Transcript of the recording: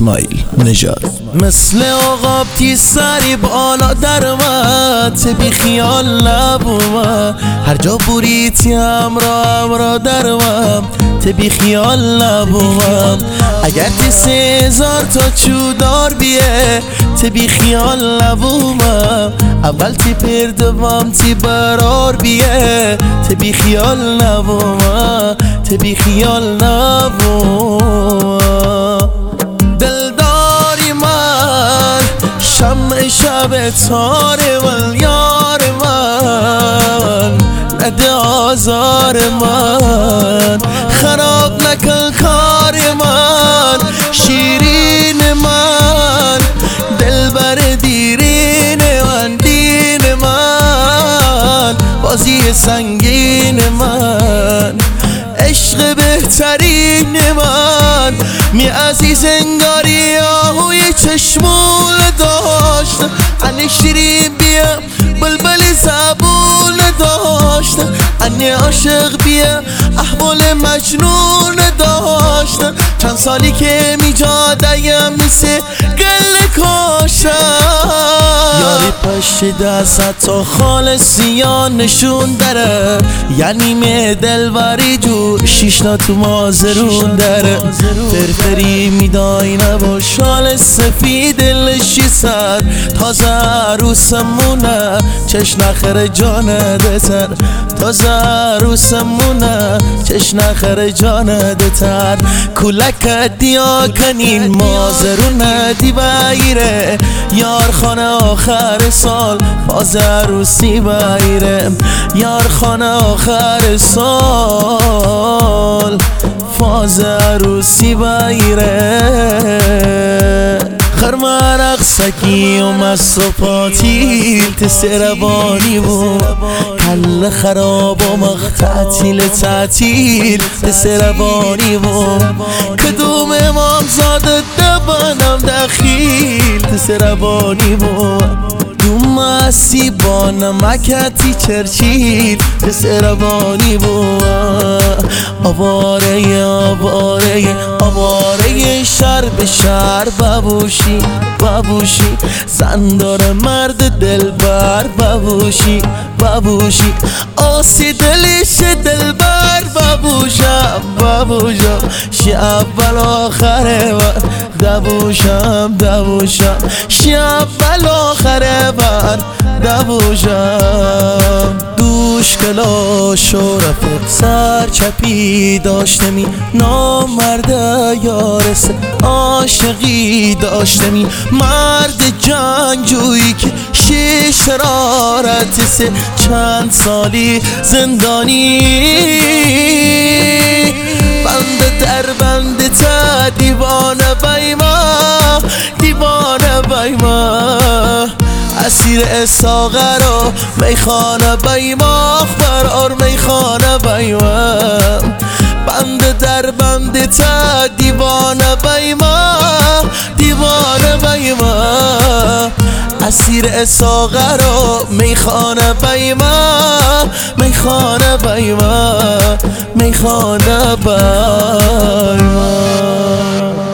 اسماعیل نژاد. مثل عقاب تیز سری بالا در اومد، بی خیال نبومد، هر جا بوریتی همراه در اومد، بی خیال نبومد. اگر تی 3000 تا چودار بیه بی خیال نبومد، اول تی پر دوام تی برار بیه بی خیال نبومد، بی خیال نبومد. دلداری من شمع شب تار من، یار من نده آزار من، خراب نکن کار من، شیرین من، دلبر دیرین من، دین من، بازی سنگین من، عشق بهترین من. می عزیز انگاری آهوی چشمون داشت، انی شیرین بیا بلبل زبون داشت، انی عاشق بیا احوال مجنون داشت. چند سالی که می جادیم مثل گل کاشم، یاری پشت دست تا خالصیان نشون داره، یعنی می دلوری جو شیشنا تو مازرون داره. فرفری میدای نبا شال سفید لشی سر، تازه عروسمونه چش نخر جانه دتر، تازه عروسمونه چش نخر جانه دتر. کولک دیا کنین مازرونه دی بایره، یار خانه آخر سال باز عروسی بایره، یار خانه آخر سال فاز عروسی بایره. خرمن اقسکی و مصفاتیل تسربانی بود، کل خراب و مختعتیل تعتیل تسربانی بود. کدوم امام زاده دبانم دخیل تسربانی بود، دوم اسی با نمکتی چرچیل تسربانی بود. آواره آواره آواره شر به شر ببوشی ببوشی، زندار مرد دلبر ببوشی ببوشی، آسی دلیش دلبر ببوشم ببوشم، شی اول آخره من دبوشم دبوشم، شی اول آخره من دبوشم. دوش کلا شرف سر چپی داشتمی، نامرده یارسه عاشقی داشتمی، مرد جنگجویی که شیش شرارت سه چند سالی زندانی. بند در بند تا دیوانه بیما دیوانه بیما، اسیر ساغر و میخانه بیما، برار میخانه بیما. بند در بند تا دیوانه بیما دیوانه بیما، اسیر ساغر و میخانه بیما میخانه بیما میخانه بیما.